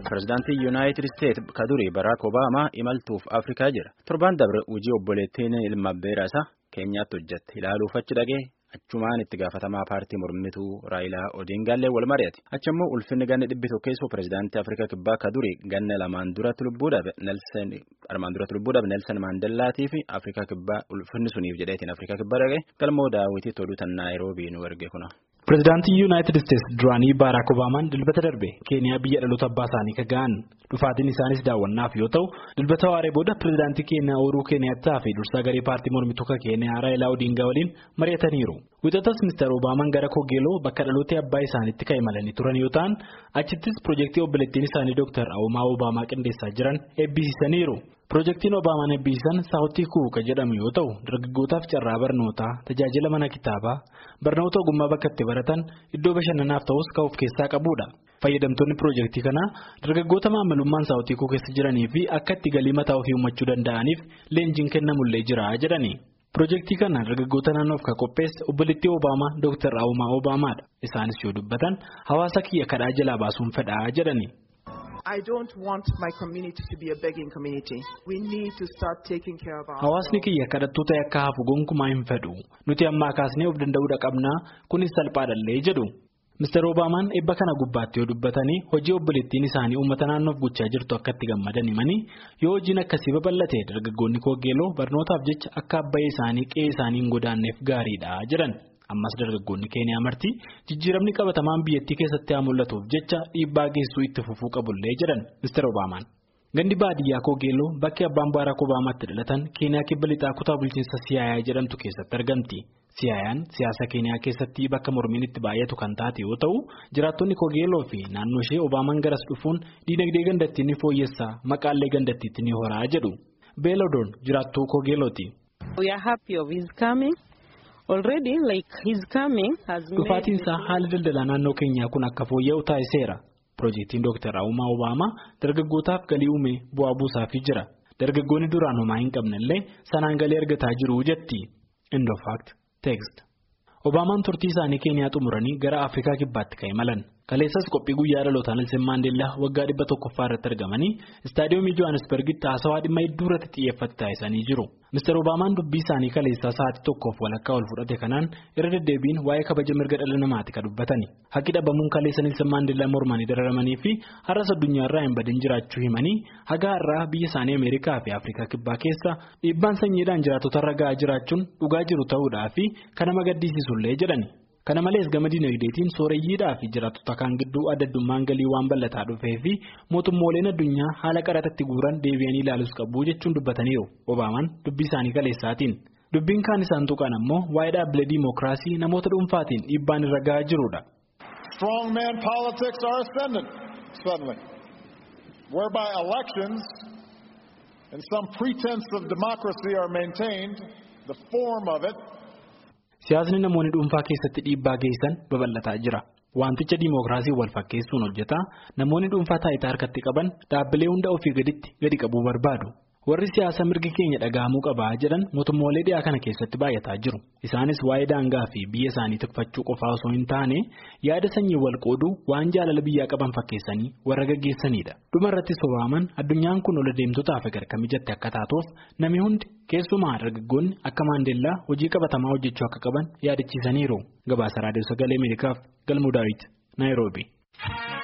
Pireezidaantii Yuunaayitid Isteet kaduri Baraak Obaamaa imaltuuf Afrikaa jira. Torbaan dabre hojii obboleettiin ilma beeraasaa Keenyaatti hojjette ilaaluuf achi dhaqee achumaan itti gaafatamaa paartii mormituu Raayilaa Odiingaallee wal mari'ate. Achimmoo ulfinni ganna 100 keessoo pireezidaantii Afrikaa kibbaa kaduri ganna lamaan duratti lubbuu dhabe Neelsan Maandeellaatii fi Afrikaa kibbaa ulfinni suniif jedheetiin Afrikaa kibbaa dhaqee galmoo daawwitii toluutan Naayiroobii nu erge kuna. Pireezidaantii Yuunaayitid Isteets duraanii Baraak Obaamaan dilbata darbe Keeniyaa biyya dhaloota abbaa isaanii kaga'an dhufaatiin isaanis daawwannaaf yoo ta'u dilbata waaree booda pireezidaantii Keeniyaa Uhuruu Keeniyaataa fi dursaa garee paartii mormituu Keeniyaa Raayilaa Odiingaa waliin mari'ataniiru. Wixatas Mr. Obaamaan gara Kogeeloo bakka dhaloota abbaa isaaniitti kan imalanii turan yoo ta'an achittis piroojeektii obboleettiin isaanii Dr. Awumaa Obaamaa qindeessaa jiran eebbisiisaniiru. Piroojeektiin Obaamaan eebbisan Saawutii Kuuka jedhamu yoo ta'u dargaggootaaf carraa barnootaa, tajaajila mana kitaabaa, barnoota ogummaa bakka itti baratan, iddoo bashannanaaf ta'us kan of keessaa qabudha. Fayyadamtoonni piroojeektii kanaa dargaggoota maamilummaan Saawutii Kuuka keessa jiranii fi akka itti galii mataa ofii uumachuu danda'aniif leenjiin kennamullee jira jedhani. Piroojeektii kana dargaggoota naannoof kan qopheesse obboleettii Obaamaa Dr. Awumaa Obaamaadha. Isaanis yoo dubbatan hawaasa kiyya kadhaa jalaa baasuun fedhaa jedhani. I don't want my community to be a begging community. We need to start taking care of our. Hawaasni kiyya kadhattoota akka hafu gonkumaa hin fedhu. Nuti ammaa kaasnee of danda'uu qabna. Kunis salphaadhallee jedhu. Mr. Obaamaan eebba kana gubbaatti yoo dubbatanii hojii obboleettiin isaanii uummata naannoof gochaa jirtu akka itti gammadan himanii yoo hojiin akkasii babal'ate dargaggoonni Kogeeloo barnootaaf jecha akka abbayee isaanii qe'ee isaanii hin godaanneef gaariidha jedhan. Ammas dargaggoonni Keeniyaa marti jijjiiramni qabatamaan biyyattii keessatti haa mul'atuuf jecha dhiibbaa geessuu itti fufuu qabullee jedhan Mr. Obaamaan. Gandi baadiyyaa Kogeeloo bakki abbaan Baraak Obaamaatti dhalatan Keeniyaa kibba lixaa kutaa bulchiinsa Siyaayaa jedhamtu keessatti argamti. Siyaayaan siyaasa Keeniyaa keessatti bakka mormiin itti baay'atu kan taate yoo ta'u jiraattonni Kogeeloo fi naannoo ishee Obaamaan garas dhufuun diinagdee gandattii ni fooyyessaa maqaallee gandattiitti ni horaa jedhu. Beelodoon jiraattuu Kogeelooti. We are happy of his coming. Already, like his coming has made. Dhufaatiin isaa haala daldalaa naannoo keenyaa kun akka fooyya'u taasiseera. Piroojeektiin Dr. Awumaa Obaamaa dargaggootaaf galii uume bu'aa buusaafii jira. Dargaggoonni duraan homaa hin qabnellee sanaan galii argataa jiru jetti. End of fact. Text. Obaamaan turtii isaanii Keeniyaa xumuranii gara Afrikaa kibbaatti kan imalan. Kaleessas qophii guyyaa dhalootaa Neelsan Maandeellaa waggaa 100ffaa irratti argamanii istaadiyoomii Johannesburgitti haasawaa dhimma hedduu irratti xiyyeeffate taasisanii jiru. Mr. Obaamaan dubbii isaanii kaleessaa sa'aatii tokkoof walakkaa ol fudhate kanaan irra deddeebiin waa'ee kabaja mirga dhala namaati kan dubbatani. Haqqi dhabamuun kaleessa Neelsan Maandeellaa mormanii dararamanii fi har'as addunyaarraa hin badin jiraachuu himanii haga har'aa biyya isaanii Ameerikaa fi Afrikaa kibbaa keessa dhiibbaan sanyiidhaan jiraatota irra ga'aa jiraachuun dhugaa jiru ta'uudhaa fi kan nama gaddisiisullee jedhani. Kana malees gama dinagdeetiin sooreyyiidhaa fi jiraattota kaan gidduu addaddummaan galii waan bal'ataa dhufee fi mootummooleen addunyaa haala qaraxatti guuran deebi'anii ilaalus qabu jechuun dubbataniiru. Obaamaan dubbii isaanii kaleessaatiin. Dubbiin kaan isaan tuqan ammoo waa'ee dhaabbilee diimokiraasii namoota dhuunfaatiin dhiibbaan irra ga'aa jirudha. Strongman politics are ascendant suddenly, whereby elections and some pretense of democracy are maintained, the form of it. Siyaasni namoonni dhuunfaa keessatti dhiibbaa geessan babal'ataa jira. Wanticha diimokiraasii wal fakkeessuun hojjetaa namoonni dhuunfaa taayitaa harkatti qaban dhaabbilee hunda ofii gadi qabuu barbaadu. Warri siyaasa mirgi keenya dhaga'amuu qabaa jedhan mootummoolee dhiyaa kana keessatti baay'ataa jiru. Isaanis waa'ee daangaa fi biyya isaanii tikfachuu qofaa osoo hin taane yaada sanyii wal qooduu waan jaalala biyyaa qaban fakkeessanii warra gaggeessanidha. Dhuma irrattis Obaamaan addunyaan kun ol adeemtotaaf agarka mijatte akka taatuuf namni hundi keessumaa dargaggoonni akka Maandeellaa hojii qabatamaa hojjechuu akka qaban yaadachiisaniiru. Gabaasa Raadiyoo Sagalee Ameerikaaf Galmuu Daawit, Naayiroobii.